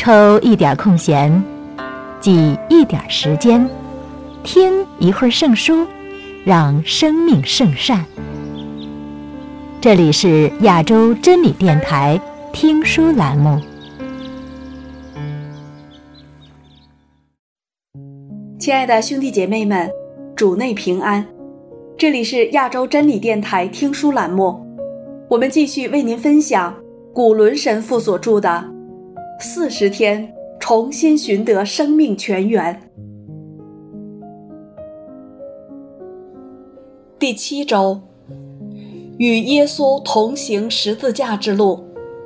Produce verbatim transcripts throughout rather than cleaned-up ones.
抽一点空闲，挤一点时间，听一会儿圣书，让生命圣善。这里是亚洲真理电台听书栏目。 亲爱的兄弟姐妹们，主内平安，这里是亚洲真理电台听书栏目，我们继续为您分享古伦神父所著的四十天重新寻得生命泉源。第七周，与耶稣同行十字架之路。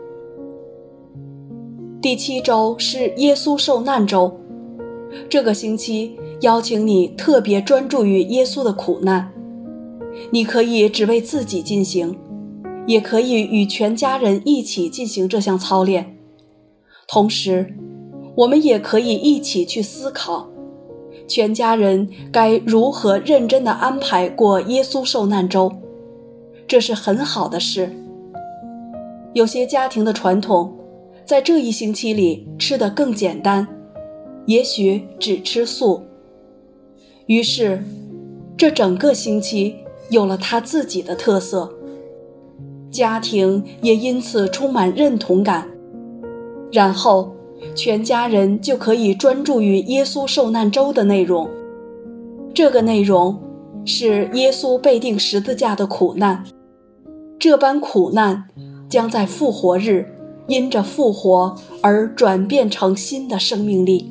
第七周是耶稣受难周，这个星期邀请你特别专注于耶稣的苦难。你可以只为自己进行，也可以与全家人一起进行这项操练。同时，我们也可以一起去思考，全家人该如何认真地安排过耶稣受难周。这是很好的事。有些家庭的传统，在这一星期里吃得更简单，也许只吃素。于是，这整个星期有了它自己的特色，家庭也因此充满认同感。然后全家人就可以专注于耶稣受难周的内容。这个内容是耶稣被钉十字架的苦难，这般苦难将在复活日因着复活而转变成新的生命力。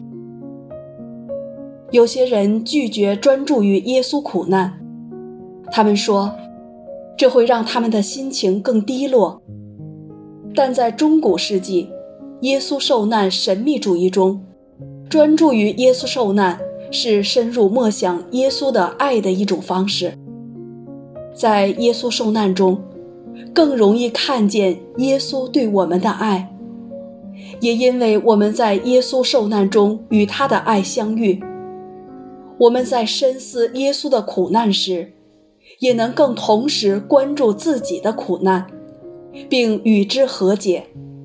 有些人拒绝专注于耶稣苦难，他们说这会让他们的心情更低落。但在中古世纪耶稣受难神秘主义中，专注于耶稣受难是深入默想耶稣的爱的一种方式。在耶稣受难中，更容易看见耶稣对我们的爱，也因为我们在耶稣受难中与他的爱相遇，我们在深思耶稣的苦难时，也能更同时关注自己的苦难，并与之和解。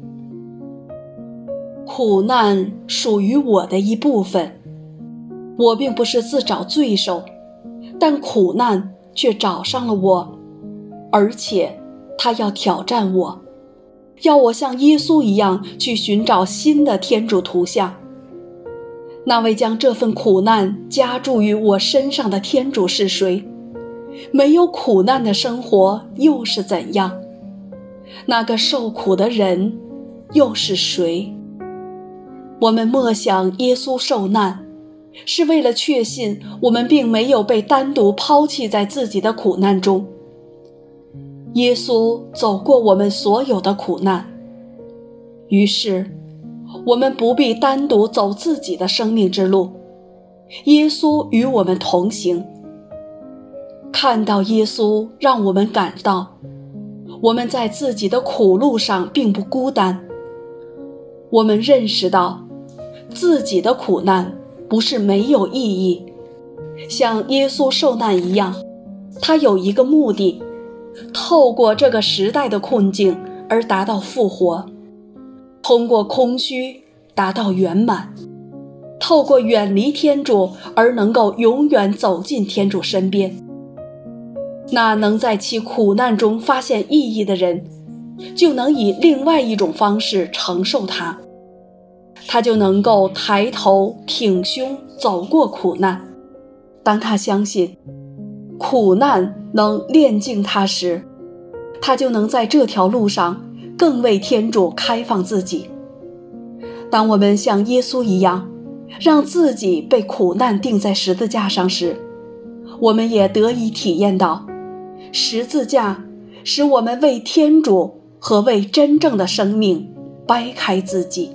苦难属于我的一部分，我并不是自找罪受，但苦难却找上了我，而且它要挑战我，要我像耶稣一样去寻找新的天主图像。那位将这份苦难加注于我身上的天主是谁？没有苦难的生活又是怎样？那个受苦的人又是谁？我们默想耶稣受难，是为了确信我们并没有被单独抛弃在自己的苦难中。耶稣走过我们所有的苦难，于是我们不必单独走自己的生命之路，耶稣与我们同行。看到耶稣让我们感到我们在自己的苦路上并不孤单。我们认识到自己的苦难不是没有意义，像耶稣受难一样，他有一个目的，透过这个时代的困境而达到复活，通过空虚达到圆满，透过远离天主而能够永远走进天主身边。那能在其苦难中发现意义的人，就能以另外一种方式承受它，他就能够抬头挺胸走过苦难。当他相信苦难能炼净他时，他就能在这条路上更为天主开放自己。当我们像耶稣一样，让自己被苦难钉在十字架上时，我们也得以体验到十字架使我们为天主和为真正的生命掰开自己。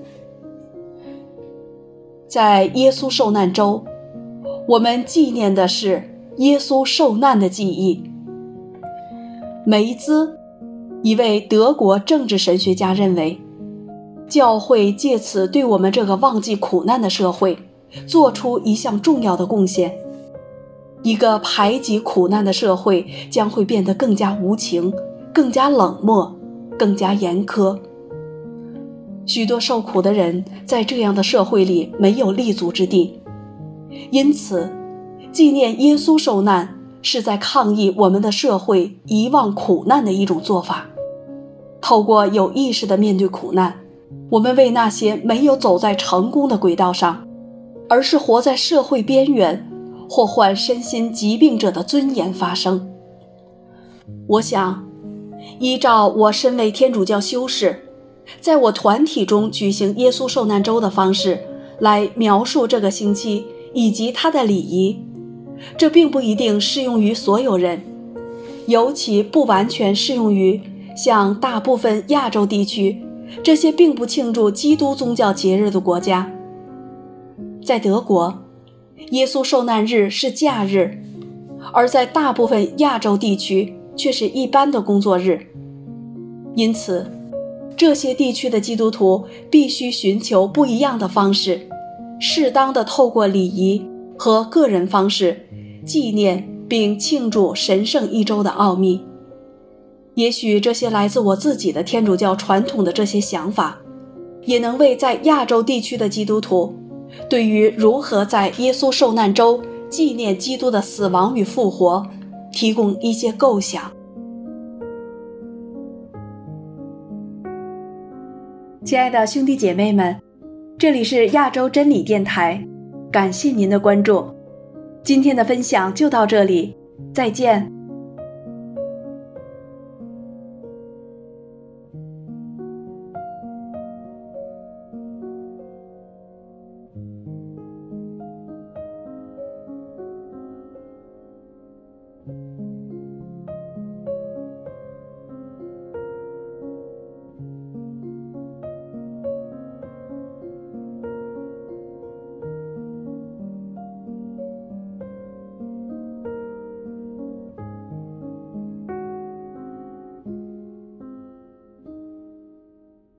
在耶稣受难周，我们纪念的是耶稣受难的记忆。梅兹，一位德国政治神学家认为，教会借此对我们这个忘记苦难的社会做出一项重要的贡献。一个排挤苦难的社会将会变得更加无情，更加冷漠，更加严苛。 许多受苦的人在这样的社会里没有立足之地，因此纪念耶稣受难是在抗议我们的社会遗忘苦难的一种做法。透过有意识地面对苦难，我们为那些没有走在成功的轨道上，而是活在社会边缘或患身心疾病者的尊严发声。我想，依照我身为天主教修士，在我团体中举行耶稣受难周的方式来描述这个星期以及它的礼仪，这并不一定适用于所有人，尤其不完全适用于像大部分亚洲地区这些并不庆祝基督宗教节日的国家。在德国，耶稣受难日是假日，而在大部分亚洲地区却是一般的工作日。因此，这些地区的基督徒必须寻求不一样的方式，适当地透过礼仪和个人方式纪念并庆祝神圣一周的奥秘。也许这些来自我自己的天主教传统的这些想法，也能为在亚洲地区的基督徒对于如何在耶稣受难周纪念基督的死亡与复活提供一些构想。亲爱的兄弟姐妹们，这里是亚洲真理电台，感谢您的关注。今天的分享就到这里，再见。